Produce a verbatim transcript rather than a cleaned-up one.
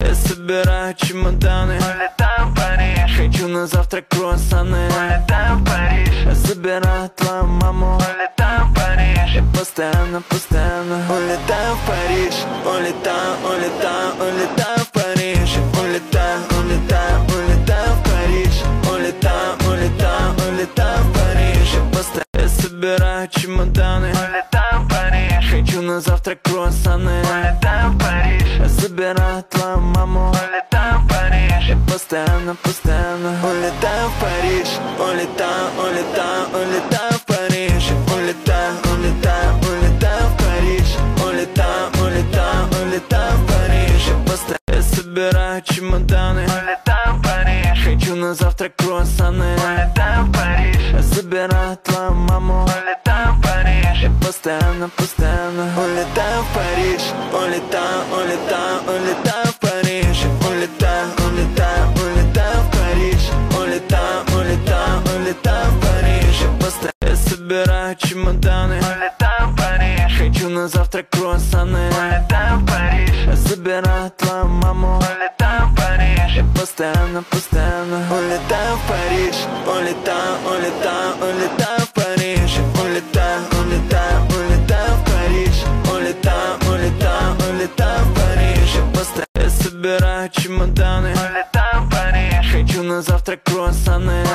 Я собираю чемоданы, улетаю в Париж. хочу на завтрак круассаны. Улетаю в Париж. Я собираю твою маму, Улетаю в Париж. я постоянно, постоянно улетаю в Париж. Улетаю, улетаю, улетаю в Париж. Улетаю, улетаю, улетаю в Париж. Улетаю, улетаю, улетаю в Париж. Я постоянно я собираю чемоданы, Улетаю в Париж. хочу на завтрак круассаны. Улетаю в Париж. Я собираю твою маму, Улетаю в Париж. я постоянно, постоянно улетаю в Париж. Улетаю, улетаю, улетаю в Париж. Улетаю, улетаю, улетаю в Париж. Улетаю, улетаю, улетаю в Париж. Я постоянно я собираю чемоданы, Улетаю в Париж. хочу на завтрак круассаны. Улетаю в Париж. Я собираю твою маму, Улетаю в Париж. я постоянно, постоянно улетаю в Париж. Улетаю, улетаю, улетаю в Париж. Улетаю, улетаю, улетаю в Париж. Улетаю, улетаю, улетаю в Париж. Я постоянно я собираю чемоданы, Улетаю в Париж. хочу на завтрак круассаны. Улетаю в Париж. Я собираю твою маму, Улетаю в Париж. я постоянно, постоянно улетаю в Париж. Улетаю, улетаю, улетаю в Париж. Улетаю, улетаю, улетаю в Париж. Улетаю, улетаю, улетаю в Париж. Я постоянно я собираю чемоданы, Улетаю в Париж. хочу на завтрак круассаны.